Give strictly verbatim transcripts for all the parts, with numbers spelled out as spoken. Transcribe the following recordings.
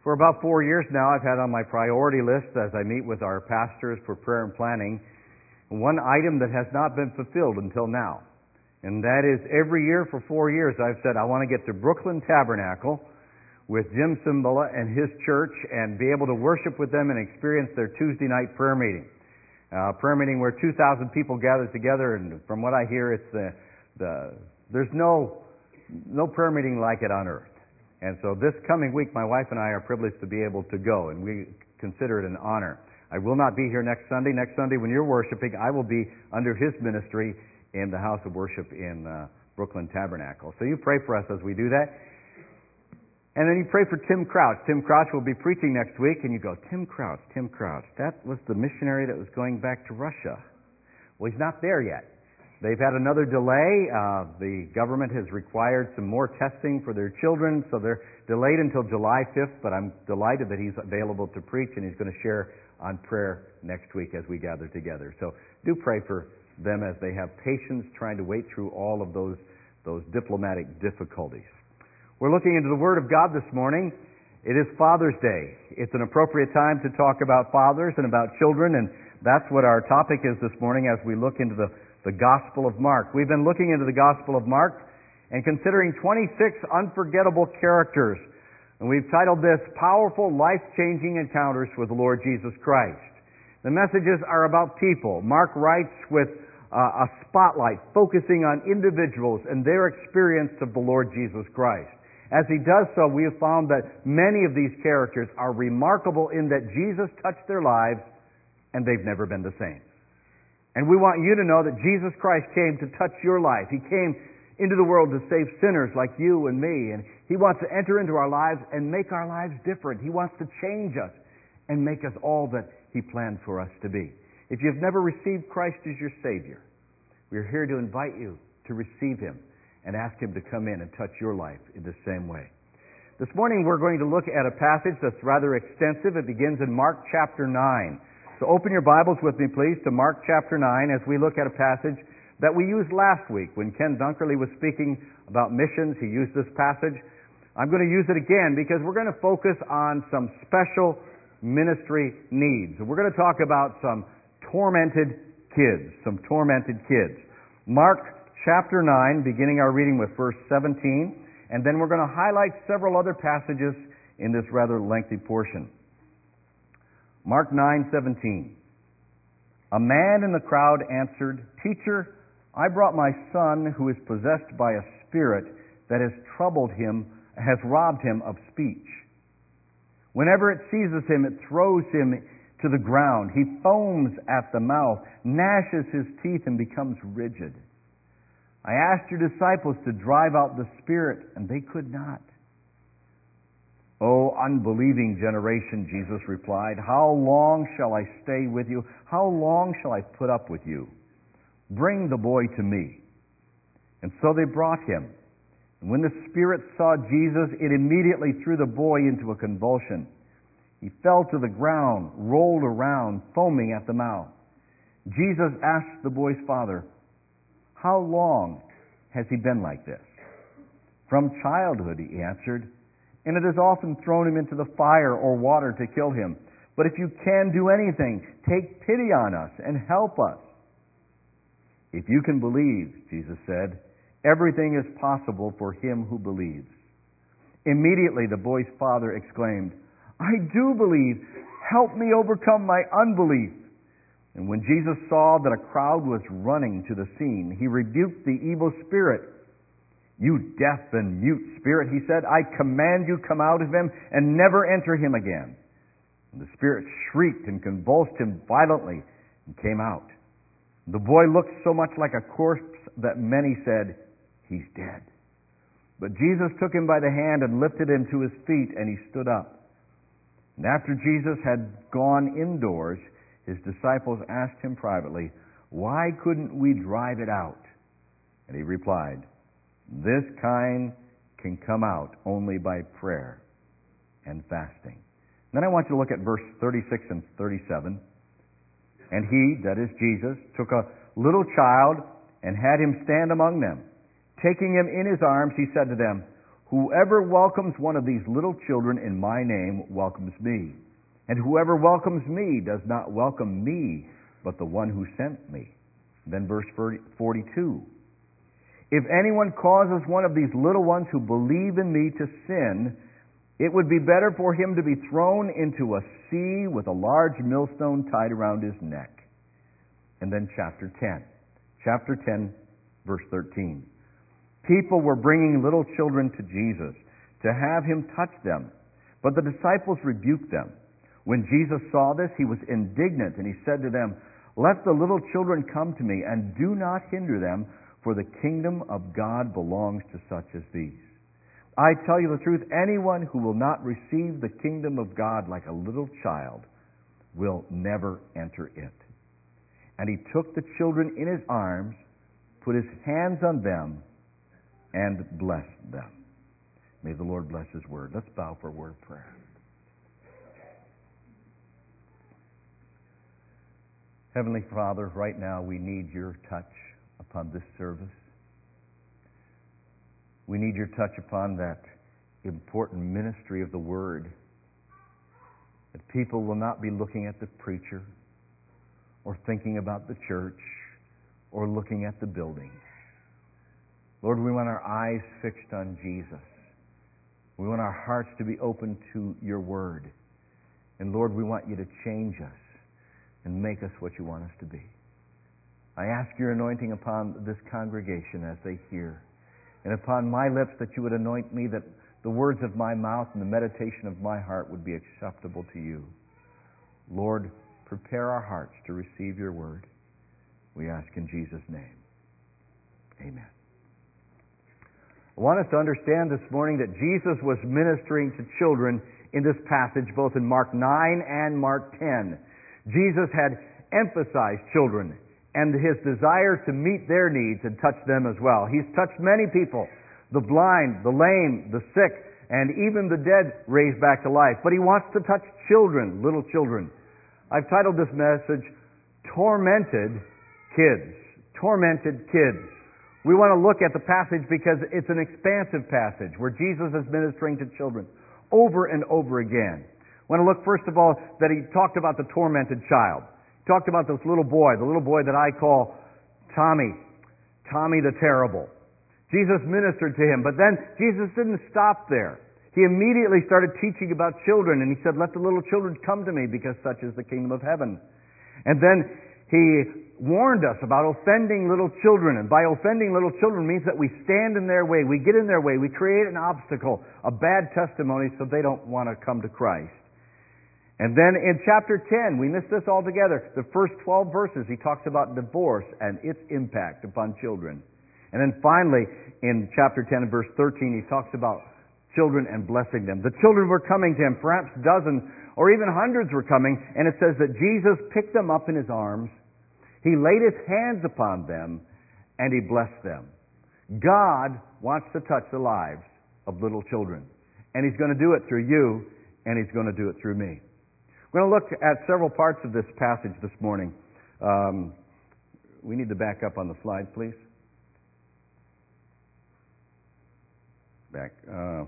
For about four years now, I've had on my priority list as I meet with our pastors for prayer and planning, one item that has not been fulfilled until now. And that is every year for four years I've said I want to get to Brooklyn Tabernacle with Jim Cimbala and his church and be able to worship with them and experience their Tuesday night prayer meeting. Uh, prayer meeting where two thousand people gather together, and from what I hear, it's the, the there's no no prayer meeting like it on earth. And so this coming week, my wife and I are privileged to be able to go, and we consider it an honor. I will not be here next Sunday. Next Sunday, when you're worshiping, I will be under his ministry in the house of worship in uh, Brooklyn Tabernacle. So you pray for us as we do that. And then you pray for Tim Crouch. Tim Crouch will be preaching next week, and you go, Tim Crouch, Tim Crouch. That was the missionary that was going back to Russia. Well, he's not there yet. They've had another delay. Uh, the government has required some more testing for their children, so they're delayed until July fifth, but I'm delighted that he's available to preach, and he's going to share on prayer next week as we gather together. So do pray for them as they have patience trying to wait through all of those, those diplomatic difficulties. We're looking into the Word of God this morning. It is Father's Day. It's an appropriate time to talk about fathers and about children, and that's what our topic is this morning as we look into the, the Gospel of Mark. We've been looking into the Gospel of Mark and considering twenty-six unforgettable characters, and we've titled this, Powerful Life-Changing Encounters with the Lord Jesus Christ. The messages are about people. Mark writes with uh, a spotlight focusing on individuals and their experience of the Lord Jesus Christ. As he does so, we have found that many of these characters are remarkable in that Jesus touched their lives and they've never been the same. And we want you to know that Jesus Christ came to touch your life. He came into the world to save sinners like you and me, and He wants to enter into our lives and make our lives different. He wants to change us and make us all that He planned for us to be. If you've never received Christ as your Savior, we're here to invite you to receive Him and ask Him to come in and touch your life in the same way. This morning we're going to look at a passage that's rather extensive. It begins in Mark chapter nine. So open your Bibles with me, please, to Mark chapter nine as we look at a passage that we used last week when Ken Dunkerley was speaking about missions. He used this passage. I'm going to use it again because we're going to focus on some special ministry needs. And we're going to talk about some tormented kids, some tormented kids. Mark chapter nine, beginning our reading with verse seventeen, and then we're going to highlight several other passages in this rather lengthy portion. Mark nine seventeen. A man in the crowd answered, Teacher, I brought my son who is possessed by a spirit that has troubled him, has robbed him of speech. Whenever it seizes him, it throws him to the ground. He foams at the mouth, gnashes his teeth, and becomes rigid. I asked your disciples to drive out the spirit, and they could not. O unbelieving generation, Jesus replied, how long shall I stay with you? How long shall I put up with you? Bring the boy to me. And so they brought him. And when the spirit saw Jesus, it immediately threw the boy into a convulsion. He fell to the ground, rolled around, foaming at the mouth. Jesus asked the boy's father, how long has he been like this? From childhood, he answered, and it has often thrown him into the fire or water to kill him. But if you can do anything, take pity on us and help us. If you can believe, Jesus said, everything is possible for him who believes. Immediately the boy's father exclaimed, I do believe. Help me overcome my unbelief. And when Jesus saw that a crowd was running to the scene, he rebuked the evil spirit. You deaf and mute spirit, he said, I command you come out of him and never enter him again. And the spirit shrieked and convulsed him violently and came out. The boy looked so much like a corpse that many said, he's dead. But Jesus took him by the hand and lifted him to his feet, and he stood up. And after Jesus had gone indoors, his disciples asked him privately, why couldn't we drive it out? And he replied, this kind can come out only by prayer and fasting. Then I want you to look at verse thirty-six and thirty-seven. And he, that is Jesus, took a little child and had him stand among them. Taking him in his arms, he said to them, Whoever welcomes one of these little children in my name welcomes me. And whoever welcomes me does not welcome me, but the one who sent me. Then verse forty-two. If anyone causes one of these little ones who believe in me to sin, it would be better for him to be thrown into a sea with a large millstone tied around his neck. And then chapter ten. Chapter ten, verse thirteen. People were bringing little children to Jesus to have him touch them, but the disciples rebuked them. When Jesus saw this, he was indignant, and he said to them, "Let the little children come to me, and do not hinder them, for the kingdom of God belongs to such as these. I tell you the truth, anyone who will not receive the kingdom of God like a little child will never enter it." And he took the children in his arms, put his hands on them, and blessed them. May the Lord bless his word. Let's bow for a word of prayer. Heavenly Father, right now we need your touch upon this service. We need your touch upon that important ministry of the Word. That people will not be looking at the preacher or thinking about the church or looking at the building. Lord, we want our eyes fixed on Jesus. We want our hearts to be open to your Word. And Lord, we want you to change us and make us what you want us to be. I ask your anointing upon this congregation as they hear, and upon my lips that you would anoint me, that the words of my mouth and the meditation of my heart would be acceptable to you. Lord, prepare our hearts to receive your word. We ask in Jesus' name. Amen. I want us to understand this morning that Jesus was ministering to children in this passage, both in Mark nine and Mark ten. Jesus had emphasized children and his desire to meet their needs and touch them as well. He's touched many people, the blind, the lame, the sick, and even the dead raised back to life. But he wants to touch children, little children. I've titled this message, Tormented Kids. Tormented Kids. We want to look at the passage because it's an expansive passage where Jesus is ministering to children over and over again. I want to look first of all that he talked about the tormented child. He talked about this little boy, the little boy that I call Tommy, Tommy the Terrible. Jesus ministered to him, but then Jesus didn't stop there. He immediately started teaching about children, and he said, "Let the little children come to me, because such is the kingdom of heaven." And then he warned us about offending little children, and by offending little children means that we stand in their way, we get in their way, we create an obstacle, a bad testimony, so they don't want to come to Christ. And then in chapter ten, we missed this altogether. The first twelve verses, he talks about divorce and its impact upon children. And then finally, in chapter ten and verse thirteen, he talks about children and blessing them. The children were coming to him, perhaps dozens or even hundreds were coming, and it says that Jesus picked them up in his arms, he laid his hands upon them, and he blessed them. God wants to touch the lives of little children. And he's going to do it through you, and he's going to do it through me. We're going to look at several parts of this passage this morning. Um, we need to back up on the slide, please. Back. Uh,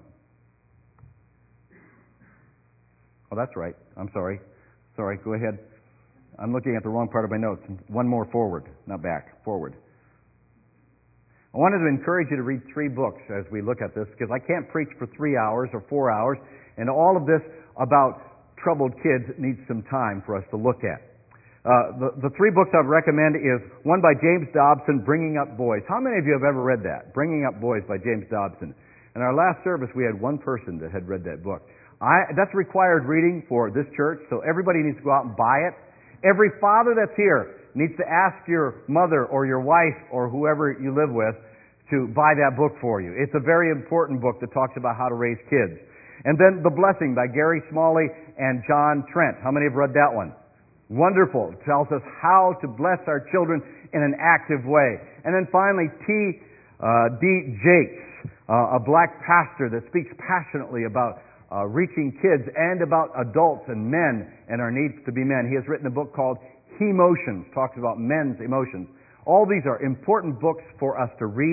oh, that's right. I'm sorry. Sorry, go ahead. I'm looking at the wrong part of my notes. One more forward, not back, forward. I wanted to encourage you to read three books as we look at this, because I can't preach for three hours or four hours, and all of this about troubled kids needs some time for us to look at. Uh, the, the three books I'd recommend is one by James Dobson, Bringing Up Boys. How many of you have ever read that? Bringing Up Boys by James Dobson. In our last service, we had one person that had read that book. I, that's required reading for this church, so everybody needs to go out and buy it. Every father that's here needs to ask your mother or your wife or whoever you live with to buy that book for you. It's a very important book that talks about how to raise kids. And then The Blessing by Gary Smalley and John Trent. How many have read that one? Wonderful. It tells us how to bless our children in an active way. And then finally, T. Uh, D. Jakes, uh, a black pastor that speaks passionately about uh, reaching kids and about adults and men and our needs to be men. He has written a book called He-Motions, talks about men's emotions. All these are important books for us to read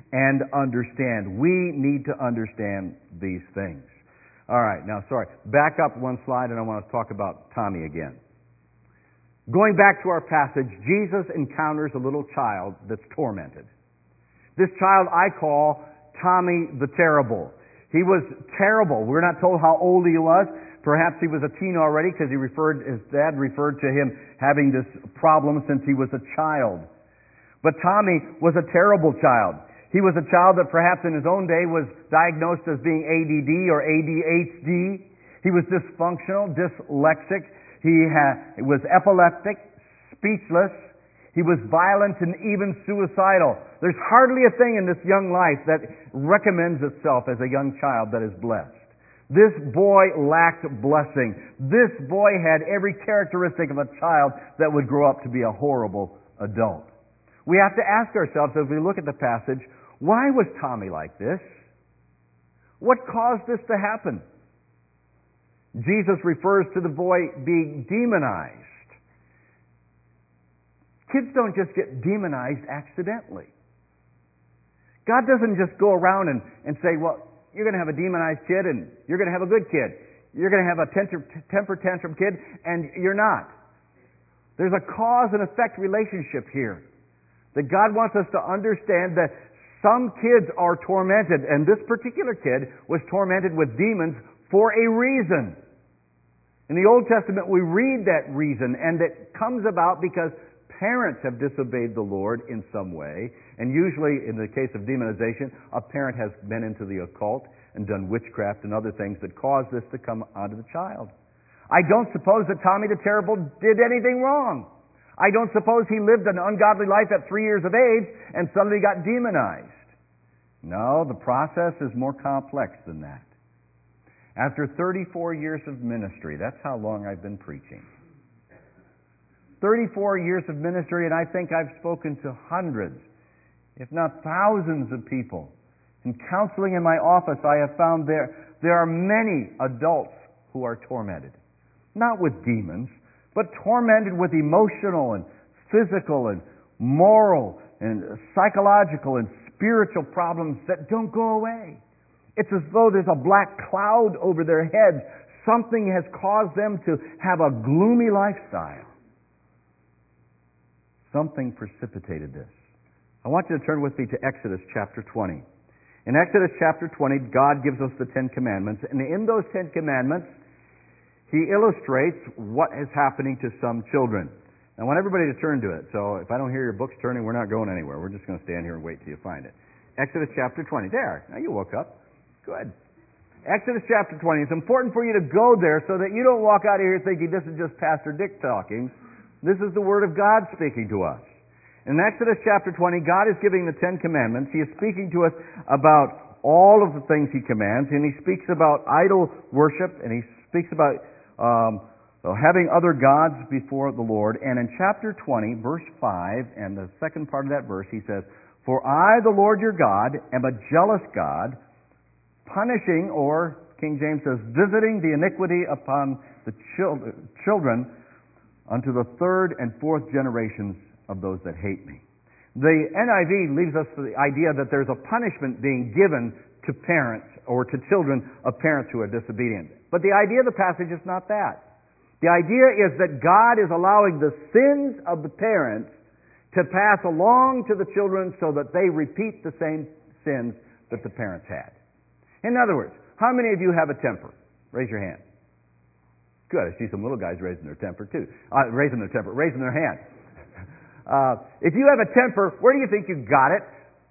and understand. We need to understand these things. All right, now, sorry. Back up one slide, and I want to talk about Tommy again. Going back to our passage, Jesus encounters a little child that's tormented. This child I call Tommy the Terrible. He was terrible. We're not told how old he was. Perhaps he was a teen already because he referred, his dad referred to him having this problem since he was a child. But Tommy was a terrible child. He was a child that perhaps in his own day was diagnosed as being A D D or A D H D. He was dysfunctional, dyslexic. He ha- was epileptic, speechless. He was violent and even suicidal. There's hardly a thing in this young life that recommends itself as a young child that is blessed. This boy lacked blessing. This boy had every characteristic of a child that would grow up to be a horrible adult. We have to ask ourselves as we look at the passage, why was Tommy like this? What caused this to happen? Jesus refers to the boy being demonized. Kids don't just get demonized accidentally. God doesn't just go around and, and say, well, you're going to have a demonized kid and you're going to have a good kid. You're going to have a temper, temper tantrum kid and you're not. There's a cause and effect relationship here. That God wants us to understand that some kids are tormented, and this particular kid was tormented with demons for a reason. In the Old Testament, we read that reason, and it comes about because parents have disobeyed the Lord in some way, and usually in the case of demonization, a parent has been into the occult and done witchcraft and other things that cause this to come onto the child. I don't suppose that Tommy the Terrible did anything wrong. I don't suppose he lived an ungodly life at three years of age and suddenly got demonized. No, the process is more complex than that. After thirty-four years of ministry, that's how long I've been preaching. thirty-four years of ministry, and I think I've spoken to hundreds, if not thousands of people. In counseling in my office, I have found there, there are many adults who are tormented. Not with demons, but tormented with emotional and physical and moral and psychological and spiritual problems that don't go away. It's as though there's a black cloud over their heads. Something has caused them to have a gloomy lifestyle. Something precipitated this. I want you to turn with me to Exodus chapter twenty. In Exodus chapter twenty, God gives us the Ten Commandments, and in those Ten Commandments, He illustrates what is happening to some children. I want everybody to turn to it, so if I don't hear your books turning, we're not going anywhere. We're just going to stand here and wait till you find it. Exodus chapter twenty. There. Now you woke up. Good. Exodus chapter twenty. It's important for you to go there so that you don't walk out of here thinking this is just Pastor Dick talking. This is the Word of God speaking to us. In Exodus chapter twenty, God is giving the Ten Commandments. He is speaking to us about all of the things He commands, and He speaks about idol worship, and He speaks about um, having other gods before the Lord. And in chapter twenty, verse five, and the second part of that verse, He says, "For I, the Lord your God, am a jealous God, punishing," or King James says, "visiting the iniquity upon the children unto the third and fourth generations of those that hate me." The N I V leaves us the idea that there's a punishment being given to parents or to children of parents who are disobedient. But the idea of the passage is not that. The idea is that God is allowing the sins of the parents to pass along to the children so that they repeat the same sins that the parents had. In other words, how many of you have a temper? Raise your hand. Good. I see some little guys raising their temper too. Uh, raising their temper, raising their hand. Uh, if you have a temper, where do you think you got it?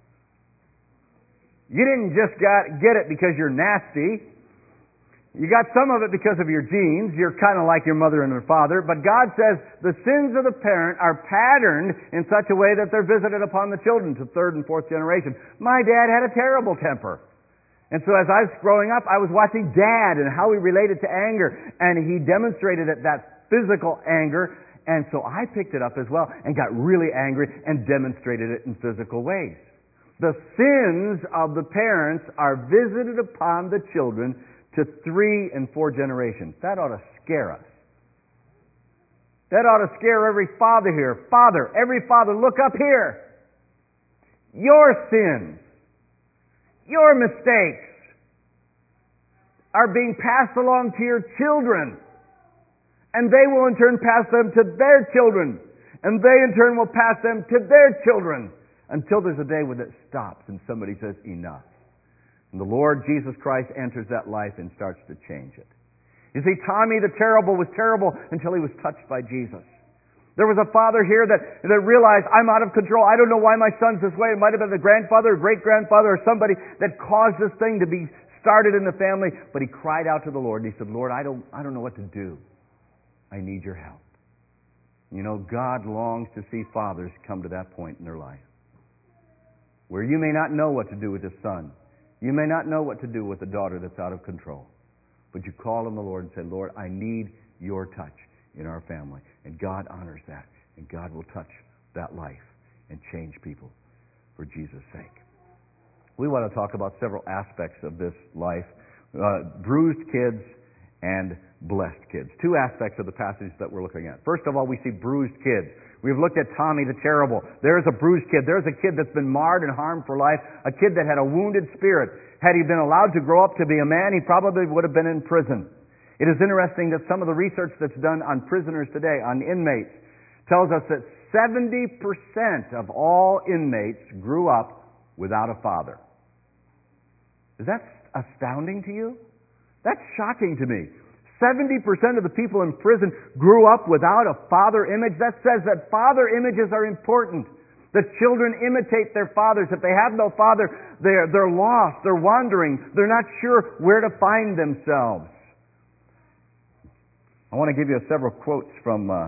You didn't just got, get it because you're nasty. You got some of it because of your genes. You're kind of like your mother and your father. But God says the sins of the parent are patterned in such a way that they're visited upon the children to third and fourth generation. My dad had a terrible temper. And so as I was growing up, I was watching Dad and how he related to anger. And he demonstrated it, that physical anger. And so I picked it up as well and got really angry and demonstrated it in physical ways. The sins of the parents are visited upon the children to three and four generations. That ought to scare us. That ought to scare every father here. Father, every father, look up here. Your sins Your mistakes are being passed along to your children. And they will in turn pass them to their children. And they in turn will pass them to their children. Until there's a day when it stops and somebody says, enough. And the Lord Jesus Christ enters that life and starts to change it. You see, Tommy the Terrible was terrible until he was touched by Jesus. There was a father here that, that realized, I'm out of control. I don't know why my son's this way. It might have been the grandfather or great-grandfather or somebody that caused this thing to be started in the family. But he cried out to the Lord and he said, Lord, I don't, I don't know what to do. I need your help. You know, God longs to see fathers come to that point in their life where you may not know what to do with a son. You may not know what to do with a daughter that's out of control. But you call on the Lord and say, Lord, I need your touch in our family. And God honors that. And God will touch that life and change people for Jesus' sake. We want to talk about several aspects of this life. Uh, bruised kids and blessed kids. Two aspects of the passage that we're looking at. First of all, we see bruised kids. We've looked at Tommy the Terrible. There's a bruised kid. There's a kid that's been marred and harmed for life. A kid that had a wounded spirit. Had he been allowed to grow up to be a man, he probably would have been in prison. It is interesting that some of the research that's done on prisoners today, on inmates, tells us that seventy percent of all inmates grew up without a father. Is that astounding to you? That's shocking to me. seventy percent of the people in prison grew up without a father image. That says that father images are important. That children imitate their fathers. If they have no father, they're, they're lost, they're wandering, they're not sure where to find themselves. I want to give you several quotes from uh,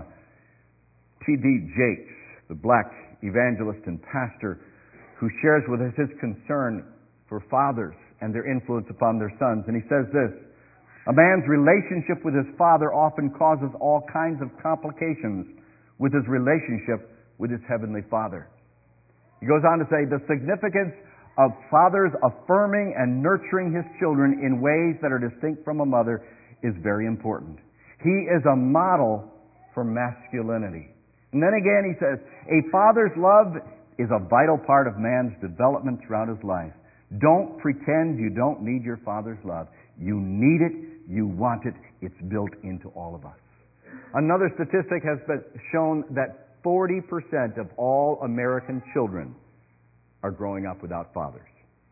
T D Jakes, the black evangelist and pastor, who shares with us his concern for fathers and their influence upon their sons. And he says this, a man's relationship with his father often causes all kinds of complications with his relationship with his heavenly Father. He goes on to say, the significance of fathers affirming and nurturing his children in ways that are distinct from a mother is very important. He is a model for masculinity. And then again he says, a father's love is a vital part of man's development throughout his life. Don't pretend you don't need your father's love. You need it. You want it. It's built into all of us. Another statistic has been shown that forty percent of all American children are growing up without fathers.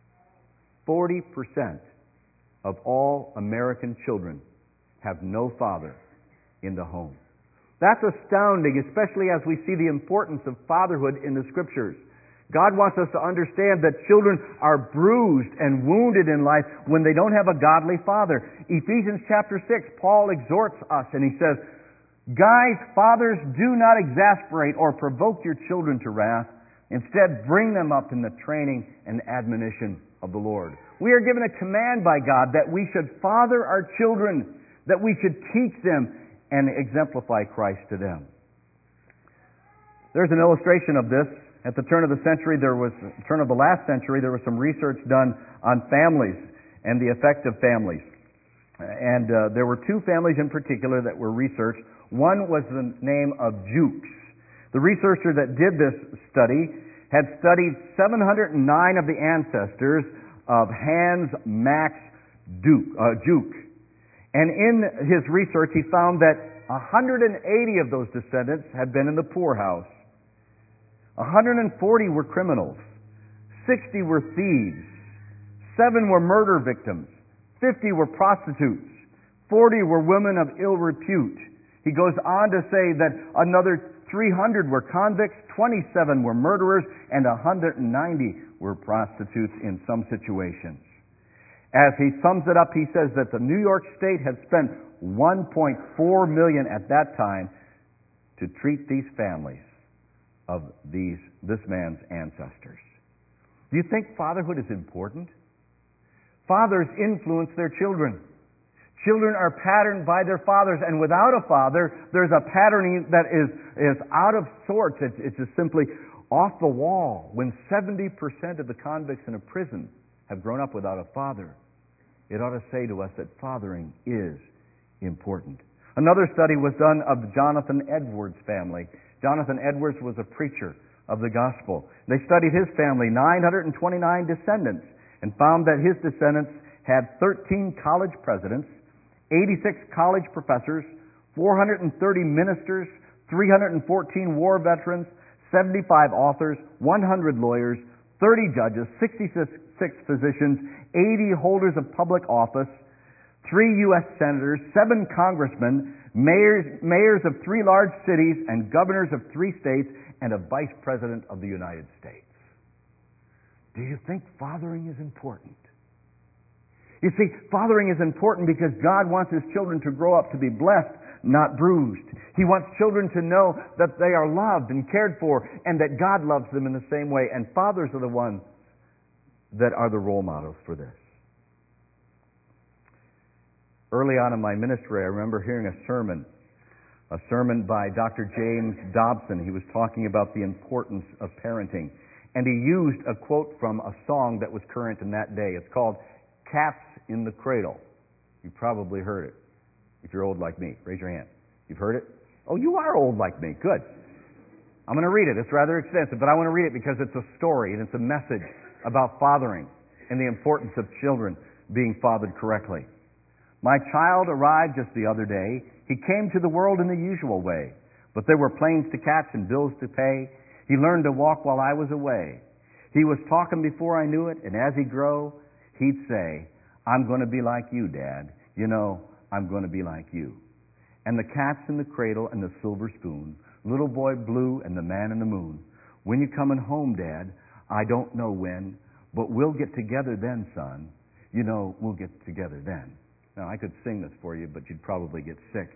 forty percent of all American children have no father in the home. That's astounding, especially as we see the importance of fatherhood in the Scriptures. God wants us to understand that children are bruised and wounded in life when they don't have a godly father. Ephesians chapter six, Paul exhorts us and he says, guys, fathers, do not exasperate or provoke your children to wrath. Instead, bring them up in the training and admonition of the Lord. We are given a command by God that we should father our children, that we should teach them and exemplify Christ to them. There's an illustration of this. At the turn of the century, there was, turn of the last century, there was some research done on families and the effect of families. And uh, there were two families in particular that were researched. One was the name of Jukes. The researcher that did this study had studied seven hundred nine of the ancestors of Hans Max Duke, uh, Juke. And in his research, he found that one hundred eighty of those descendants had been in the poorhouse. one hundred forty were criminals. sixty were thieves. seven were murder victims. fifty were prostitutes. forty were women of ill repute. He goes on to say that another three hundred were convicts, twenty-seven were murderers, and one hundred ninety were prostitutes in some situations. As he sums it up, he says that the New York State had spent one point four million dollars at that time to treat these families of these this man's ancestors. Do you think fatherhood is important? Fathers influence their children. Children are patterned by their fathers, and without a father, there's a patterning that is, is out of sorts. It's, it's just simply off the wall. When seventy percent of the convicts in a prison have grown up without a father, it ought to say to us that fathering is important. Another study was done of the Jonathan Edwards family. Jonathan Edwards was a preacher of the gospel. They studied his family, nine hundred twenty-nine descendants. and found that his descendants had thirteen college presidents, eighty-six college professors, four hundred thirty ministers, three hundred fourteen war veterans, seventy-five authors, one hundred lawyers, thirty judges, sixty-six physicians, eighty holders of public office, three U S senators, seven congressmen, mayors, mayors of three large cities, and governors of three states, and a vice president of the United States. Do you think fathering is important? You see, fathering is important because God wants His children to grow up to be blessed, not bruised. He wants children to know that they are loved and cared for, and that God loves them in the same way. And fathers are the ones that are the role models for this. Early on in my ministry, I remember hearing a sermon, a sermon by Doctor James Dobson. He was talking about the importance of parenting. And he used a quote from a song that was current in that day. It's called Cats in the Cradle. You've probably heard it. If you're old like me, raise your hand. You've heard it? Oh, you are old like me. Good. I'm going to read it. It's rather extensive, but I want to read it because it's a story and it's a message about fathering and the importance of children being fathered correctly. My child arrived just the other day. He came to the world in the usual way, but there were planes to catch and bills to pay. He learned to walk while I was away. He was talking before I knew it, and as he'd grow, he'd say, I'm going to be like you, Dad. You know, I'm going to be like you. And the cat's in the cradle and the silver spoon, little boy blue and the man in the moon. When you coming home, Dad? I don't know when, but we'll get together then, son. You know, we'll get together then. Now, I could sing this for you, but you'd probably get sick.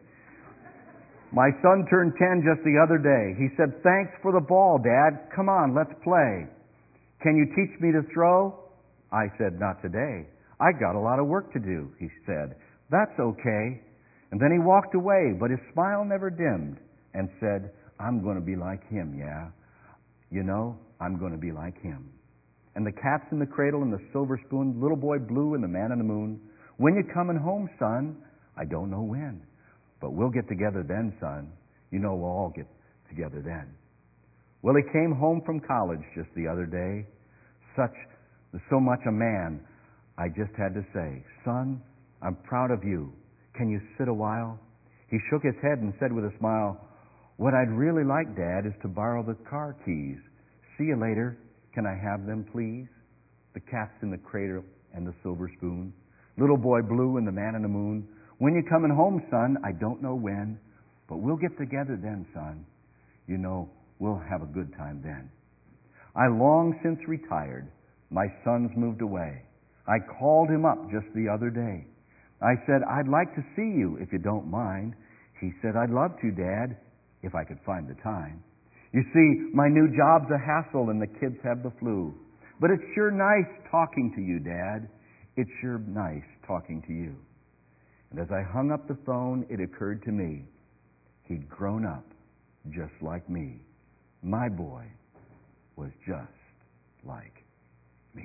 My son turned ten just the other day. He said, thanks for the ball, Dad. Come on, let's play. Can you teach me to throw? I said, not today. I got a lot of work to do, he said. That's okay. And then he walked away, but his smile never dimmed and said, I'm going to be like him, yeah. You know, I'm going to be like him. And the cat's in the cradle and the silver spoon, little boy blue and the man in the moon. When you coming home, son? I don't know when. But we'll get together then, son. You know we'll all get together then. Well, he came home from college just the other day. Such, so much a man, I just had to say, son, I'm proud of you. Can you sit a while? He shook his head and said with a smile, what I'd really like, Dad, is to borrow the car keys. See you later. Can I have them, please? The cat's in the cradle and the silver spoon. Little boy blue and the man in the moon. When you coming home, son? I don't know when, but we'll get together then, son. You know, we'll have a good time then. I long since retired. My son's moved away. I called him up just the other day. I said, I'd like to see you if you don't mind. He said, I'd love to, Dad, if I could find the time. You see, my new job's a hassle and the kids have the flu. But it's sure nice talking to you, Dad. It's sure nice talking to you. And as I hung up the phone, it occurred to me, he'd grown up just like me. My boy was just like me.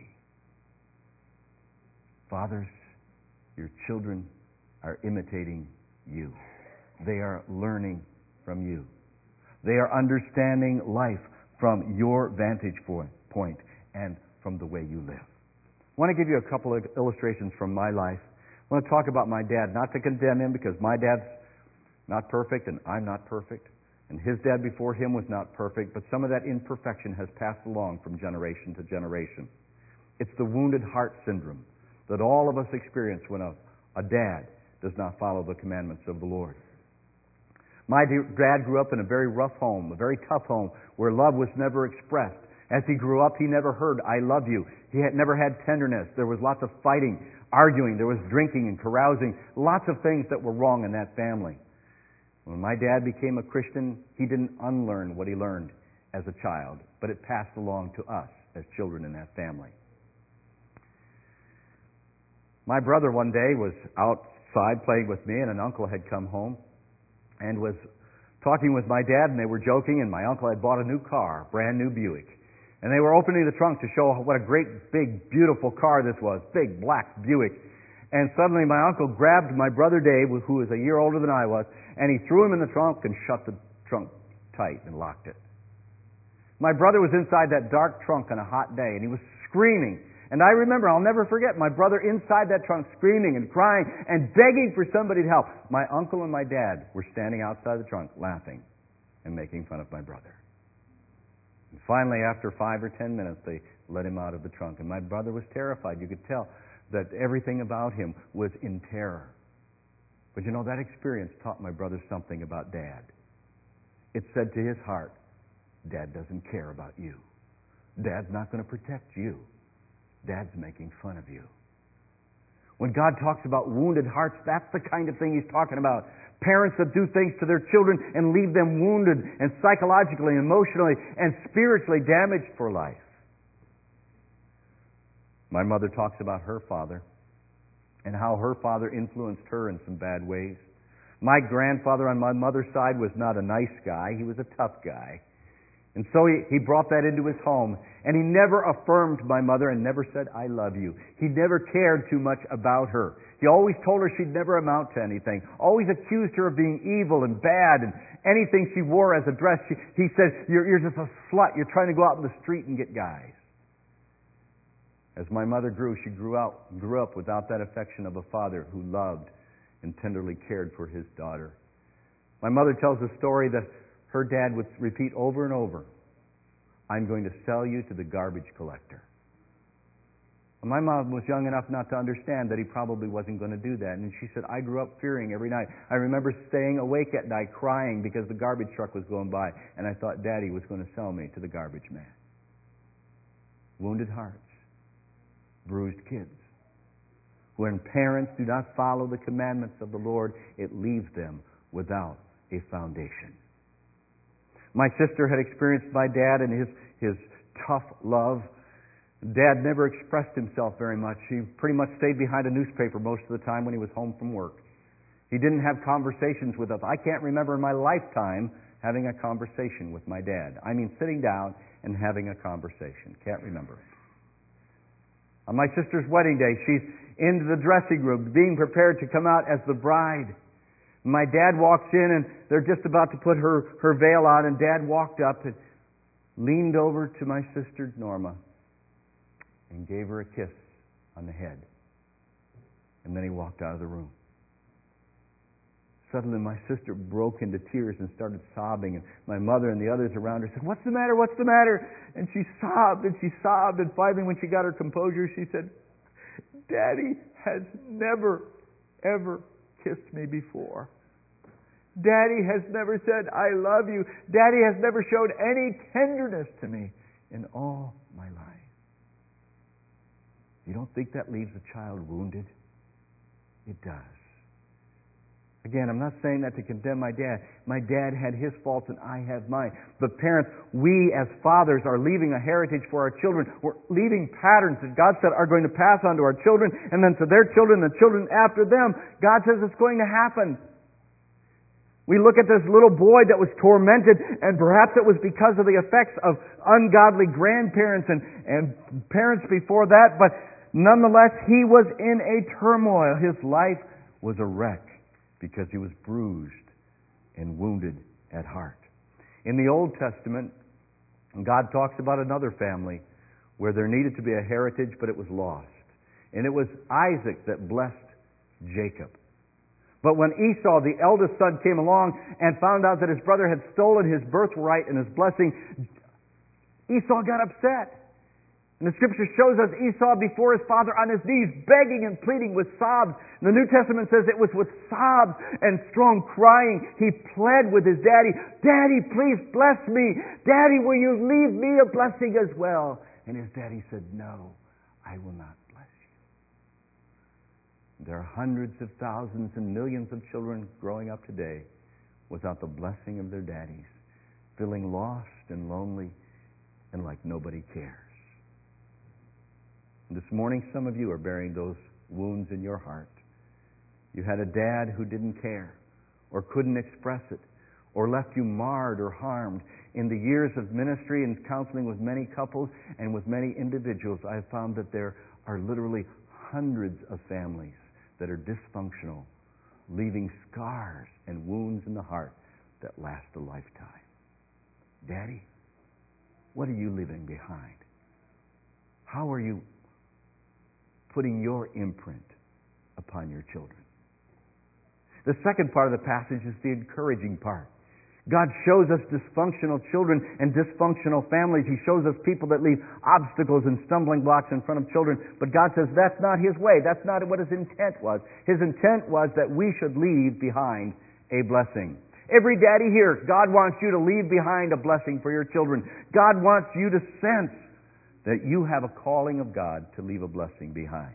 Fathers, your children are imitating you. They are learning from you. They are understanding life from your vantage point and from the way you live. I want to give you a couple of illustrations from my life. I want to talk about my dad, not to condemn him because my dad's not perfect and I'm not perfect. And his dad before him was not perfect, but some of that imperfection has passed along from generation to generation. It's the wounded heart syndrome that all of us experience when a, a dad does not follow the commandments of the Lord. My dad grew up in a very rough home, a very tough home, where love was never expressed. As he grew up, he never heard, I love you. He had never had tenderness. There was lots of fighting, arguing. There was drinking and carousing. Lots of things that were wrong in that family. When my dad became a Christian, he didn't unlearn what he learned as a child, but it passed along to us as children in that family. My brother one day was outside playing with me, and an uncle had come home and was talking with my dad, and they were joking, and my uncle had bought a new car, brand new Buick. And they were opening the trunk to show what a great, big, beautiful car this was, big, black Buick. And suddenly my uncle grabbed my brother Dave, who was a year older than I was, and he threw him in the trunk and shut the trunk tight and locked it. My brother was inside that dark trunk on a hot day, and he was screaming. And I remember, I'll never forget, my brother inside that trunk screaming and crying and begging for somebody to help. My uncle and my dad were standing outside the trunk laughing and making fun of my brother. And finally, after five or ten minutes, they let him out of the trunk. And my brother was terrified. You could tell that everything about him was in terror. But you know, that experience taught my brother something about Dad. It said to his heart, Dad doesn't care about you. Dad's not going to protect you. Dad's making fun of you. When God talks about wounded hearts, that's the kind of thing He's talking about. Parents that do things to their children and leave them wounded and psychologically, emotionally, and spiritually damaged for life. My mother talks about her father and how her father influenced her in some bad ways. My grandfather on my mother's side was not a nice guy. He was a tough guy. And so he, he brought that into his home. And he never affirmed my mother and never said, I love you. He never cared too much about her. He always told her she'd never amount to anything. Always accused her of being evil and bad. And anything she wore as a dress, she, he said, you're, you're just a slut. You're trying to go out in the street and get guys. As my mother grew, she grew out, grew up without that affection of a father who loved and tenderly cared for his daughter. My mother tells a story that her dad would repeat over and over, I'm going to sell you to the garbage collector. And my mom was young enough not to understand that he probably wasn't going to do that. And she said, I grew up fearing every night. I remember staying awake at night crying because the garbage truck was going by, and I thought Daddy was going to sell me to the garbage man. Wounded hearts, bruised kids. When parents do not follow the commandments of the Lord, it leaves them without a foundation. My sister had experienced my dad and his, his tough love. Dad never expressed himself very much. He pretty much stayed behind a newspaper most of the time when he was home from work. He didn't have conversations with us. I can't remember in my lifetime having a conversation with my dad. I mean sitting down and having a conversation. Can't remember it. On my sister's wedding day, she's into the dressing room, being prepared to come out as the bride. My dad walks in, and they're just about to put her, her veil on, and Dad walked up and leaned over to my sister Norma and gave her a kiss on the head. And then he walked out of the room. Suddenly my sister broke into tears and started sobbing, and my mother and the others around her said, what's the matter, what's the matter? And she sobbed and she sobbed, and finally when she got her composure, she said, Daddy has never, ever kissed me before. Daddy has never said, I love you. Daddy has never showed any tenderness to me in all my life. You don't think that leaves a child wounded? It does. Again, I'm not saying that to condemn my dad. My dad had his faults and I have mine. But parents, we as fathers are leaving a heritage for our children. We're leaving patterns that God said are going to pass on to our children, and then to their children and the children after them. God says it's going to happen. We look at this little boy that was tormented, and perhaps it was because of the effects of ungodly grandparents and, and parents before that, but nonetheless, he was in a turmoil. His life was a wreck because he was bruised and wounded at heart. In the Old Testament, God talks about another family where there needed to be a heritage, but it was lost. And it was Isaac that blessed Jacob. But when Esau, the eldest son, came along and found out that his brother had stolen his birthright and his blessing, Esau got upset. And the Scripture shows us Esau before his father on his knees, begging and pleading with sobs. And the New Testament says it was with sobs and strong crying. He pled with his daddy, Daddy, please bless me. Daddy, will you leave me a blessing as well? And his daddy said, no, I will not bless you. There are hundreds of thousands and millions of children growing up today without the blessing of their daddies, feeling lost and lonely and like nobody cares. And this morning, some of you are bearing those wounds in your heart. You had a dad who didn't care or couldn't express it or left you marred or harmed. In the years of ministry and counseling with many couples and with many individuals, I have found that there are literally hundreds of families that are dysfunctional, leaving scars and wounds in the heart that last a lifetime. Daddy, what are you leaving behind? How are you putting your imprint upon your children. The second part of the passage is the encouraging part. God shows us dysfunctional children and dysfunctional families. He shows us people that leave obstacles and stumbling blocks in front of children. But God says that's not His way. That's not what His intent was. His intent was that we should leave behind a blessing. Every daddy here, God wants you to leave behind a blessing for your children. God wants you to sense that you have a calling of God to leave a blessing behind.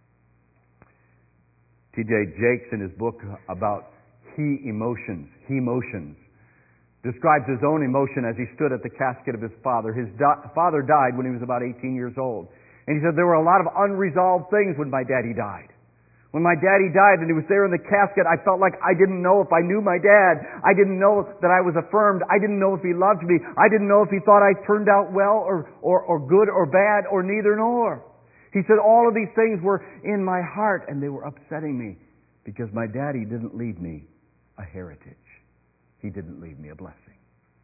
T J Jakes, in his book about he emotions, he emotions, describes his own emotion as he stood at the casket of his father. His di- father died when he was about eighteen years old. And he said, there were a lot of unresolved things when my daddy died. When my daddy died and he was there in the casket, I felt like I didn't know if I knew my dad. I didn't know that I was affirmed. I didn't know if he loved me. I didn't know if he thought I turned out well or, or, or good or bad or neither nor. He said all of these things were in my heart and they were upsetting me because my daddy didn't leave me a heritage. He didn't leave me a blessing.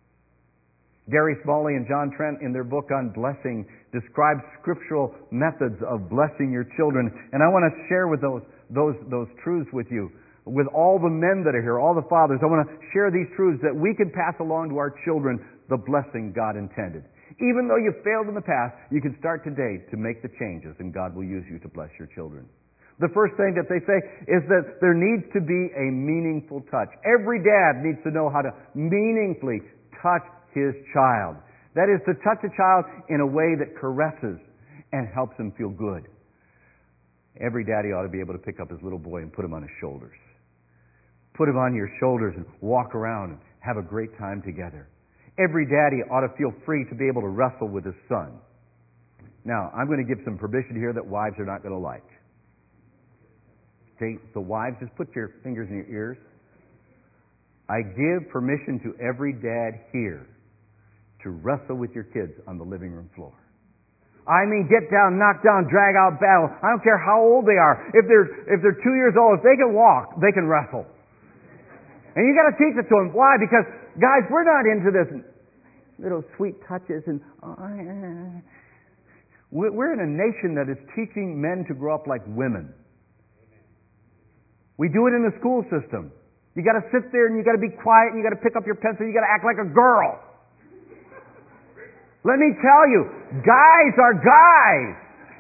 Gary Smalley and John Trent, in their book on blessing, describe scriptural methods of blessing your children. And I want to share with those, those, those truths with you. With all the men that are here, all the fathers, I want to share these truths that we can pass along to our children the blessing God intended. Even though you failed in the past, you can start today to make the changes, and God will use you to bless your children. The first thing that they say is that there needs to be a meaningful touch. Every dad needs to know how to meaningfully touch his child. That is, to touch a child in a way that caresses and helps him feel good. Every daddy ought to be able to pick up his little boy and put him on his shoulders. Put him on your shoulders and walk around and have a great time together. Every daddy ought to feel free to be able to wrestle with his son. Now, I'm going to give some permission here that wives are not going to like. Okay, so wives, just put your fingers in your ears. I give permission to every dad here to wrestle with your kids on the living room floor. I mean, get down, knock down, drag out battle. I don't care how old they are. If they're if they're two years old, if they can walk, they can wrestle. And you got to teach it to them. Why? Because guys, we're not into this little sweet touches and uh, we're in a nation that is teaching men to grow up like women. We do it in the school system. You got to sit there and you got to be quiet and you got to pick up your pencil. You got to act like a girl. Let me tell you, guys are guys.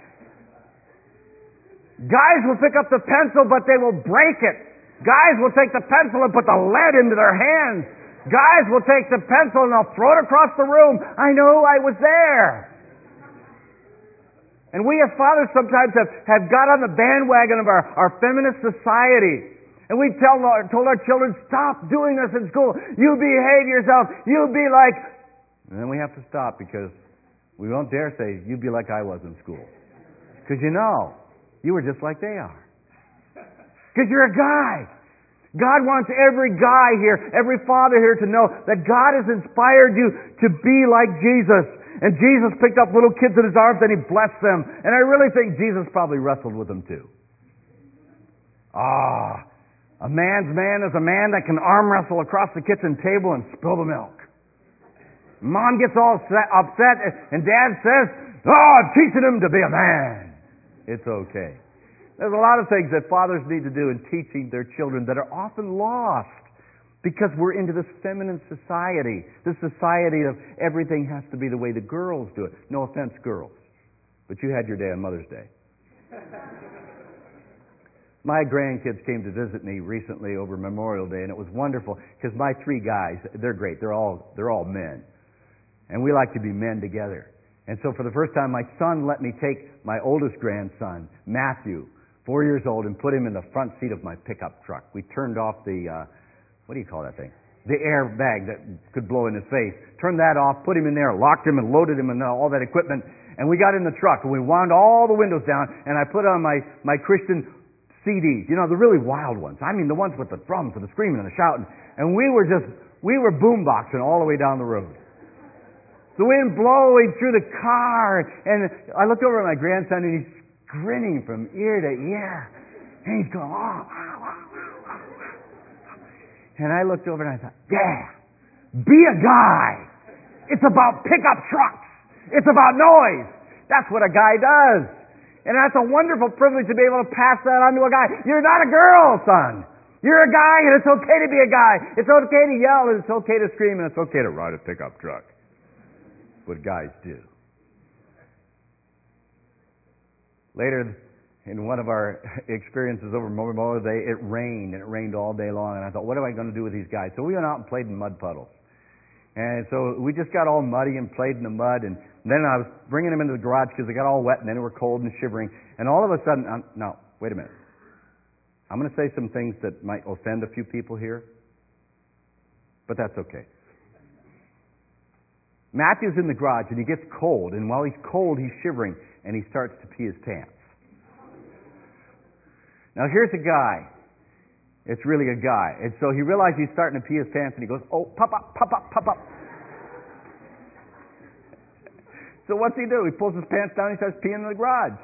Guys will pick up the pencil, but they will break it. Guys will take the pencil and put the lead into their hands. Guys will take the pencil and they'll throw it across the room. I know, I was there. And we as fathers sometimes have, have got on the bandwagon of our, our feminist society. And we tell our, told our children, stop doing this in school. You behave yourself. You be like... And then we have to stop because we won't dare say, you be like I was in school. Because you know, you were just like they are. Because you're a guy. God wants every guy here, every father here to know that God has inspired you to be like Jesus. And Jesus picked up little kids in His arms and He blessed them. And I really think Jesus probably wrestled with them too. Ah, a man's man is a man that can arm wrestle across the kitchen table and spill the milk. Mom gets all upset and Dad says, oh, I'm teaching him to be a man. It's okay. There's a lot of things that fathers need to do in teaching their children that are often lost because we're into this feminine society, this society of everything has to be the way the girls do it. No offense, girls, but you had your day on Mother's Day. My grandkids came to visit me recently over Memorial Day, and it was wonderful because my three guys, they're great. They're all they're all men, and we like to be men together. And so for the first time, my son let me take my oldest grandson, Matthew, four years old, and put him in the front seat of my pickup truck. We turned off the, uh, what do you call that thing? The air bag that could blow in his face. Turned that off, put him in there, locked him and loaded him and all that equipment. And we got in the truck and we wound all the windows down and I put on my, my Christian C Ds. You know, the really wild ones. I mean the ones with the drums and the screaming and the shouting. And we were just, we were boomboxing all the way down the road. The wind blowing through the car. And I looked over at my grandson and he's grinning from ear to ear. And he's going, oh, wow, wow, wow, wow. And I looked over and I thought, yeah, be a guy. It's about pickup trucks. It's about noise. That's what a guy does. And that's a wonderful privilege to be able to pass that on to a guy. You're not a girl, son. You're a guy, and it's okay to be a guy. It's okay to yell, and it's okay to scream, and it's okay to ride a pickup truck. What guys do. Later, in one of our experiences over Memorial Day, it rained, and it rained all day long, and I thought, what am I going to do with these guys? So we went out and played in mud puddles. And so we just got all muddy and played in the mud, and then I was bringing them into the garage because they got all wet, and then they were cold and shivering, and all of a sudden, I'm, no, wait a minute. I'm going to say some things that might offend a few people here, but that's okay. Matthew's in the garage, and he gets cold, and while he's cold, he's shivering, and he starts to pee his pants. Now, here's a guy. It's really a guy. And so he realized he's starting to pee his pants, and he goes, oh, pop up, pop up, pop up. So what's he do? He pulls his pants down, and he starts peeing in the garage.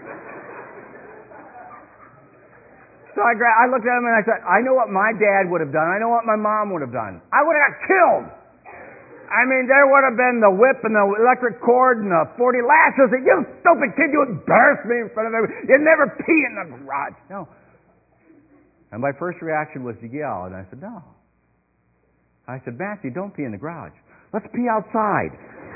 So I, gra- I looked at him, and I said, I know what my dad would have done. I know what my mom would have done. I would have got killed. I mean, there would have been the whip and the electric cord and the forty lashes. And, you stupid kid, you embarrassed me in front of everybody. You'd never pee in the garage. No. And my first reaction was to yell, and I said, no. I said, Matthew, don't pee in the garage. Let's pee outside.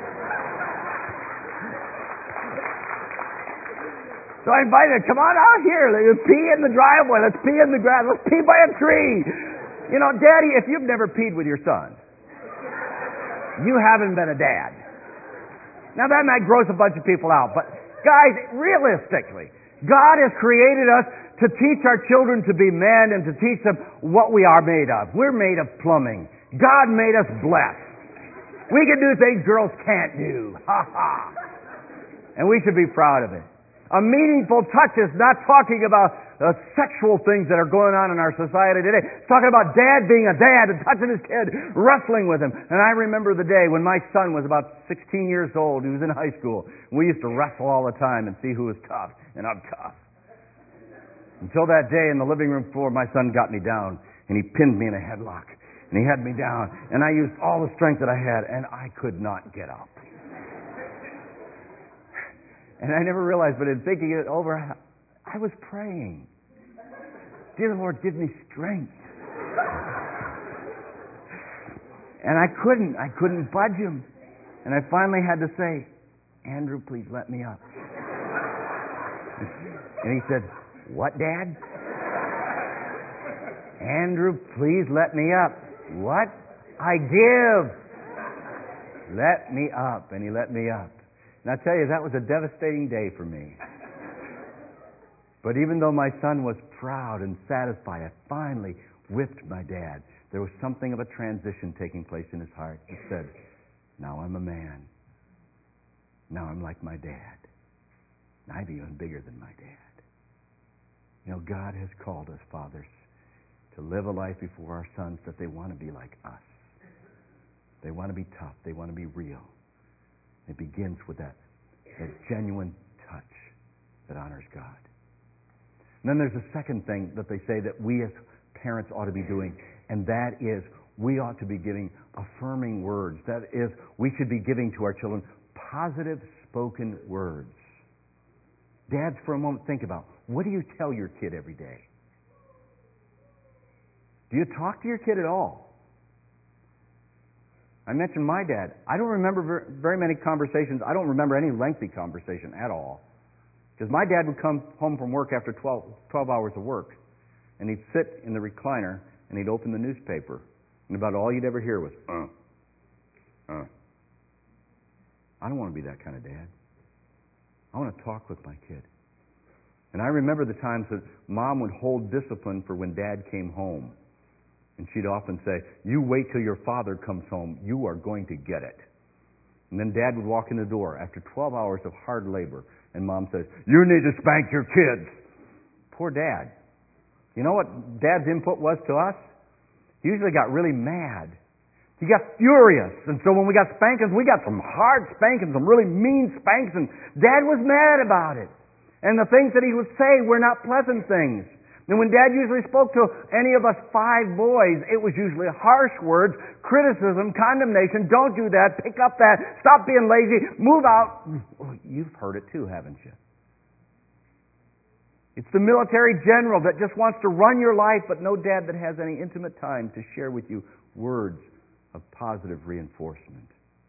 So I invited him, come on out here. Let's pee in the driveway. Let's pee in the grass. Let's pee by a tree. You know, Daddy, if you've never peed with your son, you haven't been a dad. Now that might gross a bunch of people out, but guys, realistically, God has created us to teach our children to be men and to teach them what we are made of. We're made of plumbing. God made us blessed. We can do things girls can't do. Ha ha. And we should be proud of it. A meaningful touch is not talking about uh, sexual things that are going on in our society today. It's talking about dad being a dad and touching his kid, wrestling with him. And I remember the day when my son was about sixteen years old. He was in high school. We used to wrestle all the time and see who was tough, and I'm tough. Until that day in the living room floor, my son got me down, and he pinned me in a headlock. And he had me down, and I used all the strength that I had, and I could not get up. And I never realized, but in thinking it over, I was praying. Dear Lord, give me strength. And I couldn't. I couldn't budge him. And I finally had to say, Andrew, please let me up. And he said, what, Dad? Andrew, please let me up. What? I give. Let me up. And he let me up. And I tell you, that was a devastating day for me. But even though my son was proud and satisfied, I finally whipped my dad. There was something of a transition taking place in his heart. He said, now I'm a man. Now I'm like my dad. And I'm even bigger than my dad. You know, God has called us, fathers, to live a life before our sons that they want to be like us. They want to be tough. They want to be real. It begins with that, that genuine touch that honors God. And then there's a second thing that they say that we as parents ought to be doing, and that is we ought to be giving affirming words. That is, we should be giving to our children positive spoken words. Dads, for a moment, think about, what do you tell your kid every day? Do you talk to your kid at all? I mentioned my dad. I don't remember very many conversations. I don't remember any lengthy conversation at all. Because my dad would come home from work after twelve, twelve hours of work, and he'd sit in the recliner, and he'd open the newspaper, and about all you'd ever hear was, uh, uh. I don't want to be that kind of dad. I want to talk with my kid. And I remember the times that Mom would hold discipline for when Dad came home. And she'd often say, you wait till your father comes home. You are going to get it. And then Dad would walk in the door after twelve hours of hard labor, and Mom says, you need to spank your kids. Poor Dad. You know what Dad's input was to us? He usually got really mad. He got furious. And so when we got spankings, we got some hard spankings, some really mean spankings, and Dad was mad about it. And the things that he would say were not pleasant things. And when Dad usually spoke to any of us five boys, it was usually harsh words, criticism, condemnation. Don't do that. Pick up that. Stop being lazy. Move out. Well, you've heard it too, haven't you? It's the military general that just wants to run your life, but no dad that has any intimate time to share with you words of positive reinforcement.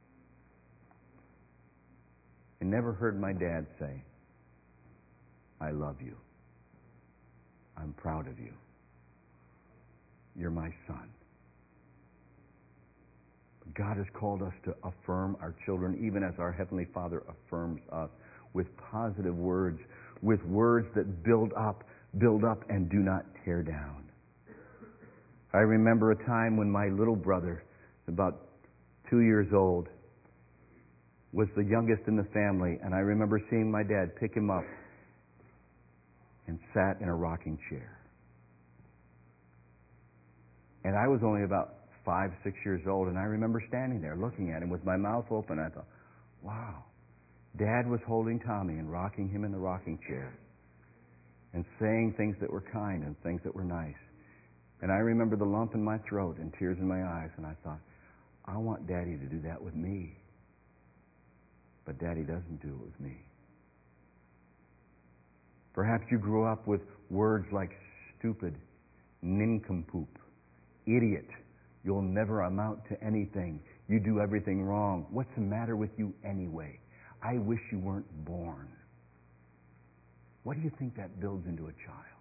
I never heard my dad say, I love you. I'm proud of you. You're my son. God has called us to affirm our children, even as our Heavenly Father affirms us, with positive words, with words that build up, build up and do not tear down. I remember a time when my little brother, about two years old, was the youngest in the family, and I remember seeing my dad pick him up and sat in a rocking chair. And I was only about five, six years old, and I remember standing there looking at him with my mouth open. I thought, wow, Dad was holding Tommy and rocking him in the rocking chair and saying things that were kind and things that were nice. And I remember the lump in my throat and tears in my eyes, and I thought, I want Daddy to do that with me. But Daddy doesn't do it with me. Perhaps you grew up with words like stupid, nincompoop, idiot, you'll never amount to anything, you do everything wrong, what's the matter with you anyway? I wish you weren't born. What do you think that builds into a child?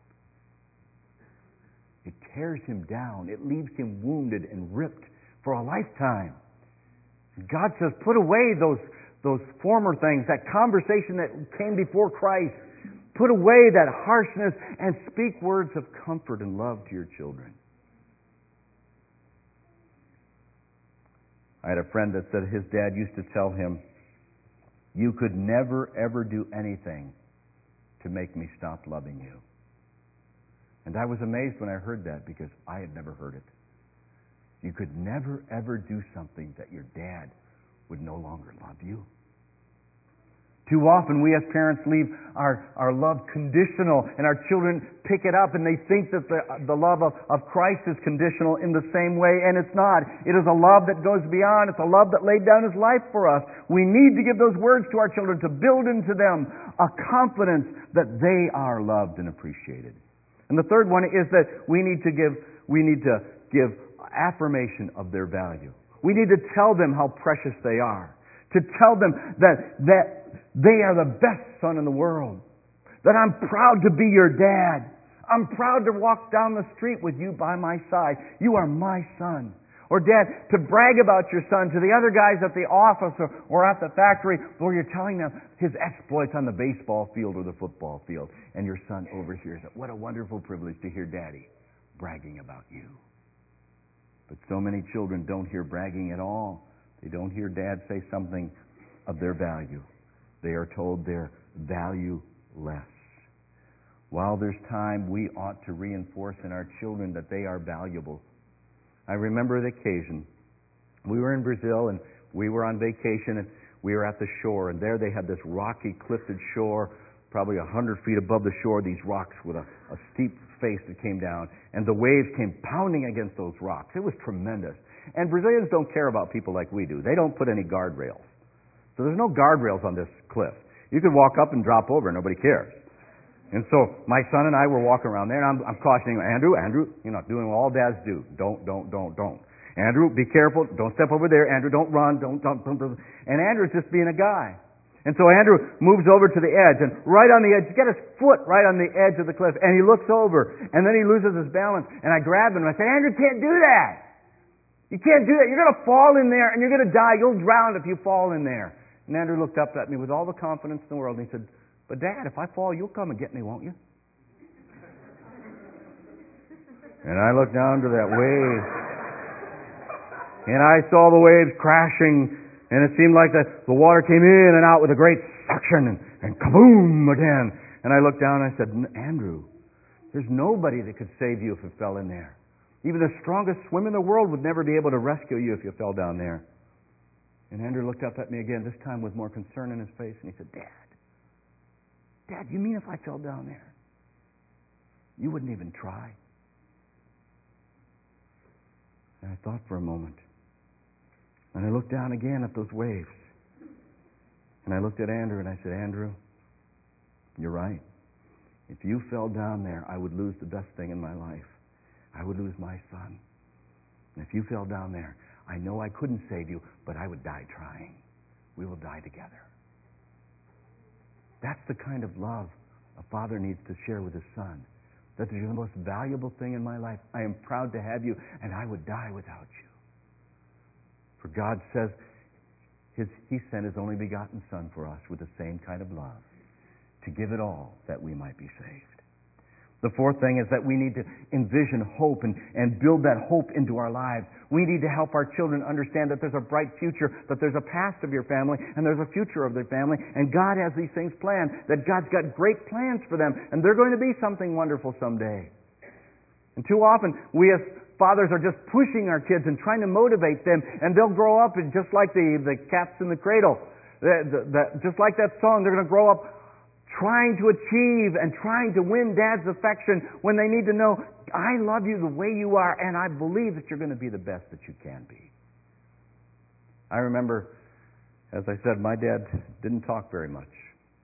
It tears him down. It leaves him wounded and ripped for a lifetime. God says, put away those, those former things, that conversation that came before Christ. Put away that harshness and speak words of comfort and love to your children. I had a friend that said his dad used to tell him, you could never ever do anything to make me stop loving you. And I was amazed when I heard that because I had never heard it. You could never ever do something that your dad would no longer love you. Too often we as parents leave our, our love conditional, and our children pick it up and they think that the, the love of, of Christ is conditional in the same way, and it's not. It is a love that goes beyond. It's a love that laid down His life for us. We need to give those words to our children to build into them a confidence that they are loved and appreciated. And the third one is that we need to give, we need to give affirmation of their value. We need to tell them how precious they are. To tell them that, that they are the best son in the world. That I'm proud to be your dad. I'm proud to walk down the street with you by my side. You are my son. Or Dad, to brag about your son to the other guys at the office or, or at the factory, where you're telling them his exploits on the baseball field or the football field, and your son overhears it. What a wonderful privilege to hear Daddy bragging about you. But so many children don't hear bragging at all. They don't hear Dad say something of their value. They are told they're valueless. While there's time, we ought to reinforce in our children that they are valuable. I remember the occasion. We were in Brazil and we were on vacation and we were at the shore, and there they had this rocky, cliffed shore, probably a hundred feet above the shore, these rocks with a, a steep face that came down, and the waves came pounding against those rocks. It was tremendous. And Brazilians don't care about people like we do. They don't put any guardrails. So there's no guardrails on this cliff. You could walk up and drop over and nobody cares. And so my son and I were walking around there, and I'm, I'm cautioning him, Andrew, Andrew, you're not doing what all dads do. Don't, don't, don't, don't. Andrew, be careful. Don't step over there. Andrew, don't run. Don't, don't, don't, don't. And Andrew's just being a guy. And so Andrew moves over to the edge, and right on the edge, he's got his foot right on the edge of the cliff, and he looks over, and then he loses his balance, and I grab him, and I say, Andrew, can't do that. You can't do that. You're going to fall in there, and you're going to die. You'll drown if you fall in there. And Andrew looked up at me with all the confidence in the world, and he said, but Dad, if I fall, you'll come and get me, won't you? And I looked down to that wave, and I saw the waves crashing, and it seemed like the, the water came in and out with a great suction, and, and kaboom again. And I looked down and I said, Andrew, there's nobody that could save you if you fell in there. Even the strongest swimmer in the world would never be able to rescue you if you fell down there. And Andrew looked up at me again, this time with more concern in his face, and he said, Dad, Dad, you mean if I fell down there, you wouldn't even try? And I thought for a moment. And I looked down again at those waves. And I looked at Andrew and I said, Andrew, you're right. If you fell down there, I would lose the best thing in my life. I would lose my son. And if you fell down there, I know I couldn't save you, but I would die trying. We will die together. That's the kind of love a father needs to share with his son. That you're the most valuable thing in my life. I am proud to have you, and I would die without you. For God says his, He sent His only begotten Son for us with the same kind of love, to give it all that we might be saved. The fourth thing is that we need to envision hope and, and build that hope into our lives. We need to help our children understand that there's a bright future, that there's a past of your family, and there's a future of their family, and God has these things planned, that God's got great plans for them, and they're going to be something wonderful someday. And too often, we as fathers are just pushing our kids and trying to motivate them, and they'll grow up and just like the, the cats in the cradle. The, the, the, just like that song, they're going to grow up trying to achieve and trying to win Dad's affection when they need to know, I love you the way you are, and I believe that you're going to be the best that you can be. I remember, as I said, my dad didn't talk very much.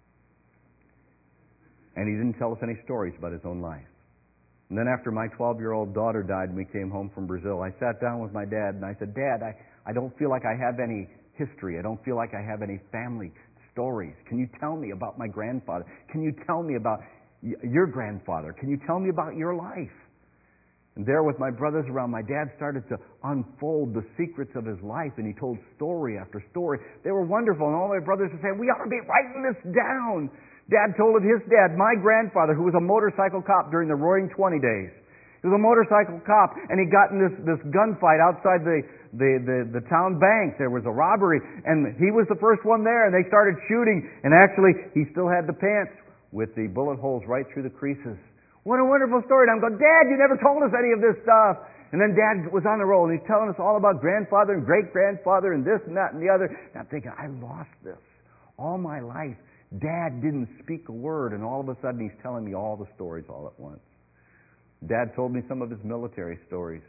And he didn't tell us any stories about his own life. And then after my twelve-year-old daughter died and we came home from Brazil, I sat down with my dad and I said, Dad, I, I don't feel like I have any history. I don't feel like I have any family stories. Can you tell me about my grandfather? Can you tell me about y- your grandfather? Can you tell me about your life? And there with my brothers around, my dad started to unfold the secrets of his life, and he told story after story. They were wonderful, and all my brothers were saying, we ought to be writing this down. Dad told of his dad, my grandfather, who was a motorcycle cop during the Roaring Twenty days. He was a motorcycle cop, and he got in this, this gunfight outside the, the, the, the town bank. There was a robbery, and he was the first one there, and they started shooting, and actually, he still had the pants with the bullet holes right through the creases. What a wonderful story. And I'm going, Dad, you never told us any of this stuff. And then Dad was on the roll, and he's telling us all about grandfather and great-grandfather and this and that and the other. And I'm thinking, I lost this. All my life, Dad didn't speak a word, and all of a sudden he's telling me all the stories all at once. Dad told me some of his military stories.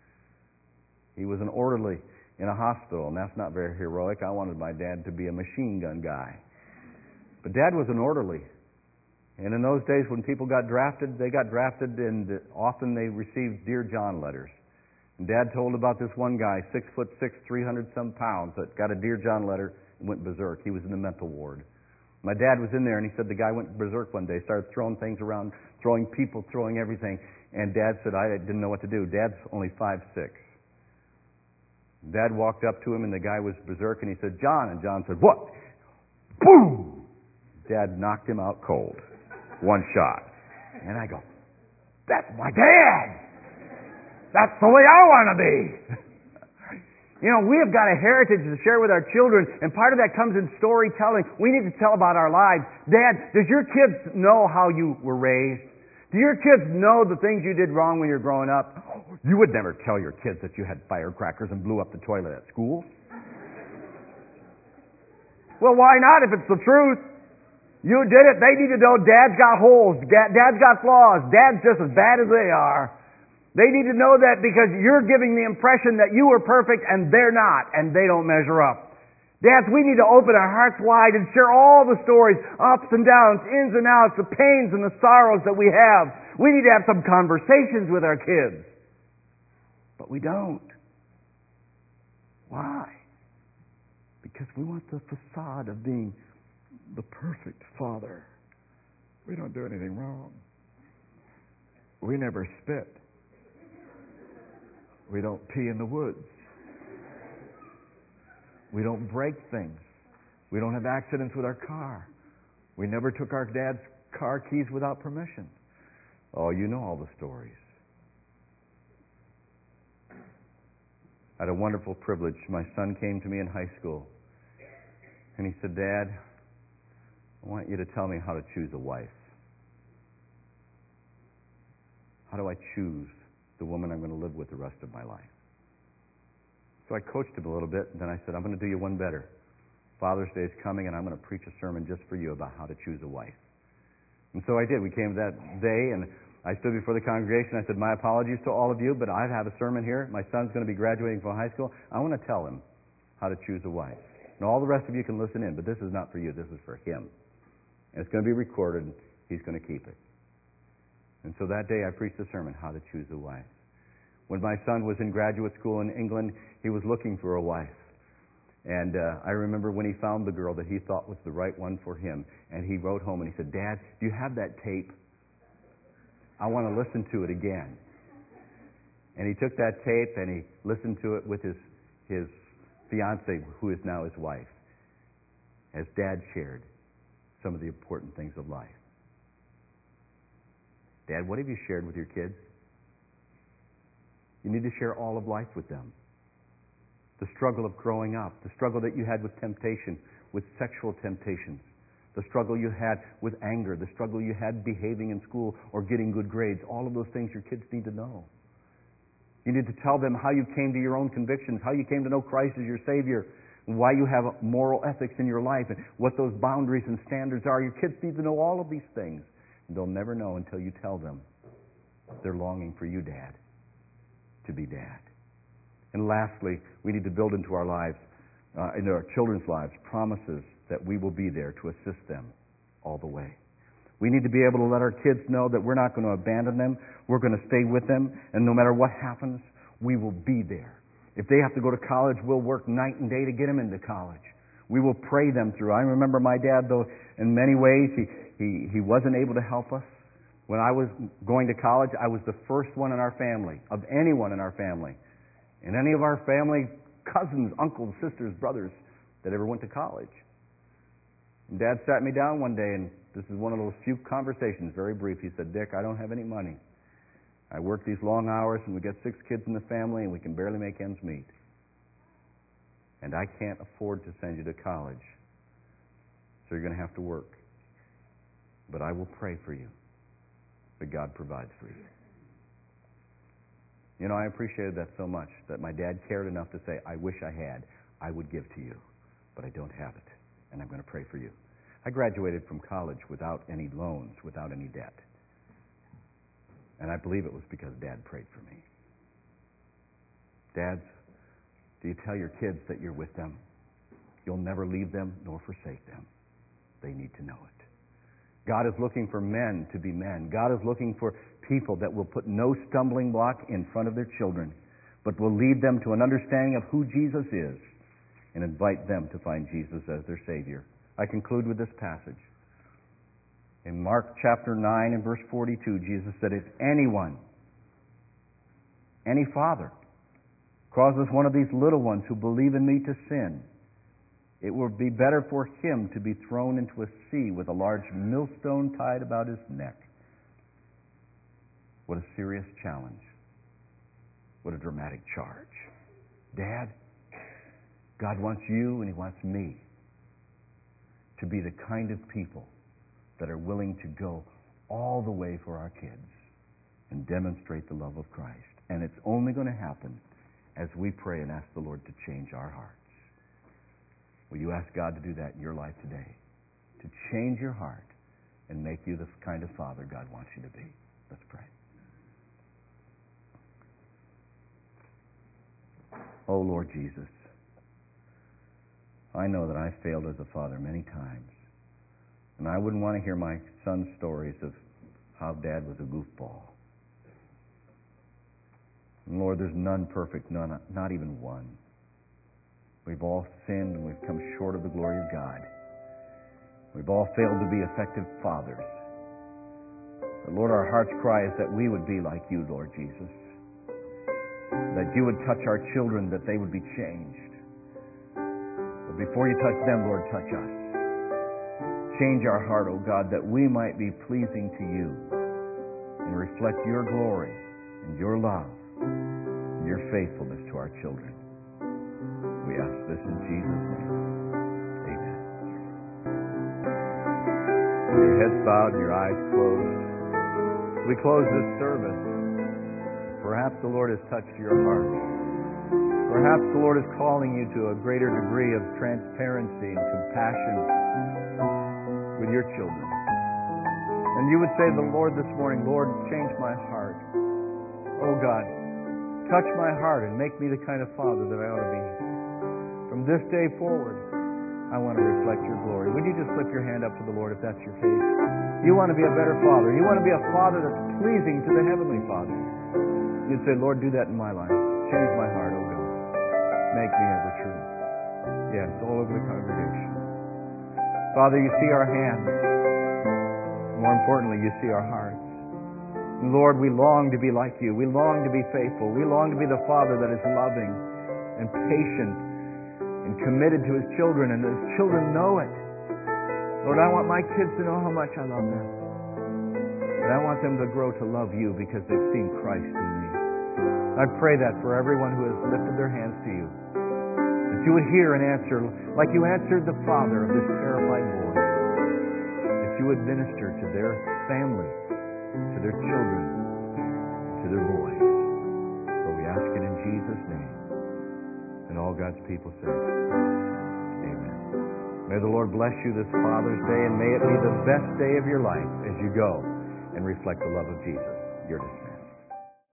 He was an orderly in a hospital, and that's not very heroic. I wanted my dad to be a machine gun guy. But Dad was an orderly. And in those days when people got drafted, they got drafted and often they received Dear John letters. And Dad told about this one guy, six foot six, three hundred some pounds, that got a Dear John letter and went berserk. He was in the mental ward. My dad was in there, and he said the guy went berserk one day, started throwing things around, throwing people, throwing everything. And Dad said, I didn't know what to do. Dad's only five six. Dad walked up to him, and the guy was berserk, and he said, John. And John said, what? Boom! Dad knocked him out cold. One shot. And I go, that's my dad! That's the way I want to be! You know, we have got a heritage to share with our children, and part of that comes in storytelling. We need to tell about our lives. Dad, does your kids know how you were raised? Do your kids know the things you did wrong when you were growing up? You would never tell your kids that you had firecrackers and blew up the toilet at school. Well, why not if it's the truth? You did it. They need to know Dad's got holes. Dad's got flaws. Dad's just as bad as they are. They need to know that because you're giving the impression that you are perfect and they're not, and they don't measure up. Dads, we need to open our hearts wide and share all the stories, ups and downs, ins and outs, the pains and the sorrows that we have. We need to have some conversations with our kids. But we don't. Why? Because we want the facade of being the perfect father. We don't do anything wrong. We never spit. We don't pee in the woods. We don't break things. We don't have accidents with our car. We never took our dad's car keys without permission. Oh, you know all the stories. I had a wonderful privilege. My son came to me in high school, and he said, Dad, I want you to tell me how to choose a wife. How do I choose the woman I'm going to live with the rest of my life? So I coached him a little bit, and then I said, I'm going to do you one better. Father's Day is coming, and I'm going to preach a sermon just for you about how to choose a wife. And so I did. We came that day, and I stood before the congregation. I said, my apologies to all of you, but I have a sermon here. My son's going to be graduating from high school. I want to tell him how to choose a wife. And all the rest of you can listen in, but this is not for you. This is for him. And it's going to be recorded, and he's going to keep it. And so that day I preached a sermon, How to Choose a Wife. When my son was in graduate school in England, he was looking for a wife. And uh, I remember when he found the girl that he thought was the right one for him, and he wrote home and he said, Dad, do you have that tape? I want to listen to it again. And he took that tape and he listened to it with his, his fiancée, who is now his wife, as Dad shared some of the important things of life. Dad, what have you shared with your kids? You need to share all of life with them. The struggle of growing up, the struggle that you had with temptation, with sexual temptations, the struggle you had with anger, the struggle you had behaving in school or getting good grades. All of those things your kids need to know. You need to tell them how you came to your own convictions, how you came to know Christ as your Savior, why you have moral ethics in your life, and what those boundaries and standards are. Your kids need to know all of these things. And they'll never know until you tell them. They're longing for you, Dad, to be Dad. And lastly, we need to build into our lives, uh, into our children's lives, promises that we will be there to assist them all the way. We need to be able to let our kids know that we're not going to abandon them. We're going to stay with them. And no matter what happens, we will be there. If they have to go to college, we'll work night and day to get them into college. We will pray them through. I remember my dad, though, in many ways, he, he, he wasn't able to help us. When I was going to college, I was the first one in our family, of anyone in our family, and any of our family, cousins, uncles, sisters, brothers, that ever went to college. And Dad sat me down one day, and this is one of those few conversations, very brief. He said, Dick, I don't have any money. I work these long hours, and we got six kids in the family, and we can barely make ends meet. And I can't afford to send you to college, so you're going to have to work. But I will pray for you that God provides for you. You know, I appreciated that so much, that my dad cared enough to say, I wish I had. I would give to you, but I don't have it, and I'm going to pray for you. I graduated from college without any loans, without any debt. And I believe it was because Dad prayed for me. Dads, do you tell your kids that you're with them? You'll never leave them nor forsake them. They need to know it. God is looking for men to be men. God is looking for people that will put no stumbling block in front of their children, but will lead them to an understanding of who Jesus is and invite them to find Jesus as their Savior. I conclude with this passage. In Mark chapter nine and verse forty-two, Jesus said, if anyone, any father, causes one of these little ones who believe in me to sin, it will be better for him to be thrown into a sea with a large millstone tied about his neck. What a serious challenge. What a dramatic charge. Dad, God wants you and He wants me to be the kind of people that are willing to go all the way for our kids and demonstrate the love of Christ. And it's only going to happen as we pray and ask the Lord to change our hearts. Will you ask God to do that in your life today? To change your heart and make you the kind of father God wants you to be. Let's pray. Oh, Lord Jesus, I know that I failed as a father many times. And I wouldn't want to hear my son's stories of how Dad was a goofball. And Lord, there's none perfect, none, not even one. We've all sinned and we've come short of the glory of God. We've all failed to be effective fathers. But Lord, our heart's cry is that we would be like you, Lord Jesus. That you would touch our children, that they would be changed. But before you touch them, Lord, touch us. Change our heart, O God, that we might be pleasing to you and reflect your glory and your love and your faithfulness to our children. We ask this in Jesus' name. Amen. With your heads bowed and your eyes closed, we close this service. Perhaps the Lord has touched your heart. Perhaps the Lord is calling you to a greater degree of transparency and compassion with your children. And you would say to the Lord this morning, Lord, change my heart. Oh God, touch my heart and make me the kind of father that I ought to be. From this day forward, I want to reflect your glory. Would you just slip your hand up to the Lord if that's your case? You want to be a better father. You want to be a father that's pleasing to the Heavenly Father. You'd say, Lord, do that in my life. Change my heart, oh God. Make me ever true. Yes, all over the congregation. Father, you see our hands. More importantly, you see our hearts. And Lord, we long to be like you. We long to be faithful. We long to be the Father that is loving and patient and committed to His children, and His children know it. Lord, I want my kids to know how much I love them. But I want them to grow to love you because they've seen Christ in me. I pray that for everyone who has lifted their hands to you, that you would hear and answer like you answered the father of this terrified boy, that you would minister to their family, to their children, to their boys. For we ask it in Jesus' name. And all God's people say, amen. May the Lord bless you this Father's Day, and may it be the best day of your life as you go and reflect the love of Jesus. You're dismissed.